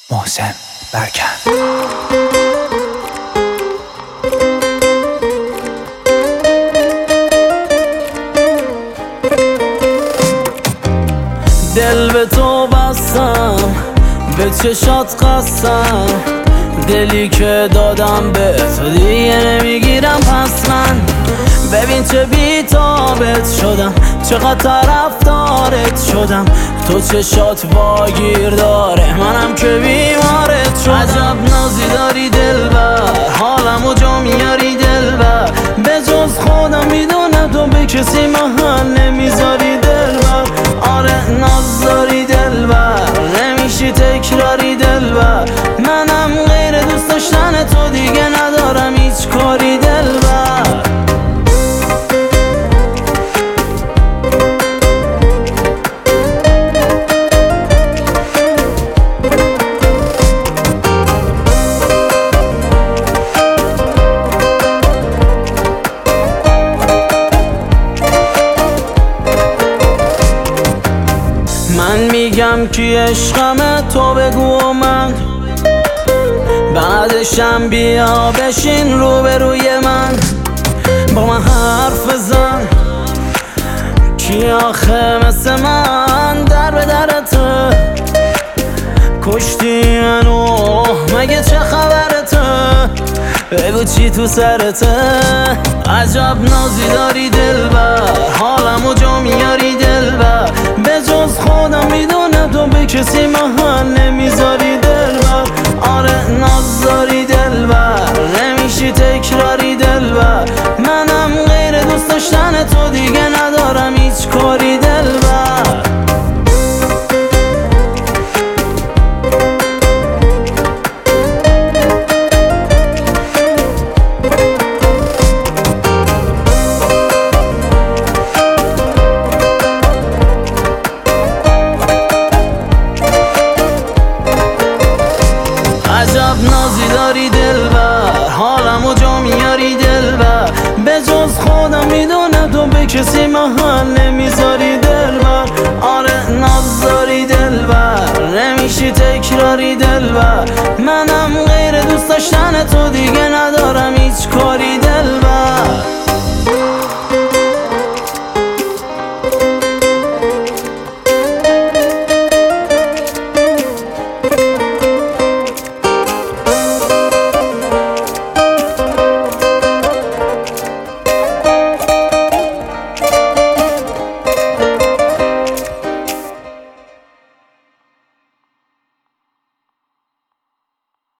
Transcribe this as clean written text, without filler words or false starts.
محسن برکن. دل به تو بستم، به چشات قسم، دلی که دادم به تو دیگه نمیگیرم پس من. ببین چه بی‌تابت شدم، چقدر طرفدارت شدم، تو چشات واگیر داره، منم که بیمارت شدم. عجب نازی داری دلبر، حالمو جا میاری دلبر، به جز خودم میدونم تو به کسی محل نمیذاری دلبر. آره ناز داری دلبر، نمیشی تکراری دلبر، منم غیر دوست داشتن تو دیگه ندارم هیچ کاری دلبر. من میگم کی عشقمه تو بگو و من، بعدشم بیا بشین روبروی من، با من حرف بزن. کی آخه مثل من در به درته، کشتی منو مگه چه خبرته، بگو چی تو سرته. عجب نازی داری دلبر، حالمو جا میاری دلبر، به جز خودم میدونم تو به کسی محل نمیذاری دلبر. آره ناز داری دلبر، نمیشی تکراری دلبر، منم غیر دوست داشتن تو دیگه ندارم هیچ کاری دلبر. عجب نازی داری دلبر، حالمو جا میاری دلبر، به جز خودم میدونم تو به کسی محل نمیذاری دلبر. آره ناز داری دلبر، نمیشی تکراری دلبر، منم غیر دوست داشتن تو دیگه ندارم هیچ کاری دلبر.